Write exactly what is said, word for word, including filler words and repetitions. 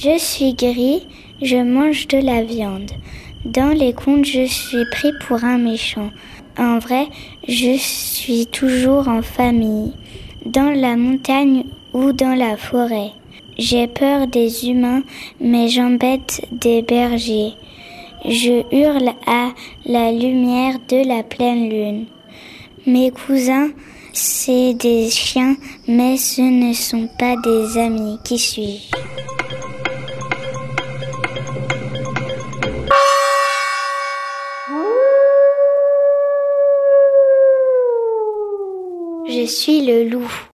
Je suis gris, je mange de la viande. Dans les contes, je suis pris pour un méchant. En vrai, je suis toujours en famille, dans la montagne ou dans la forêt. J'ai peur des humains, mais j'embête des bergers. Je hurle à la lumière de la pleine lune. Mes cousins, c'est des chiens, mais ce ne sont pas des amis. Qui suis-je ? Je suis le loup.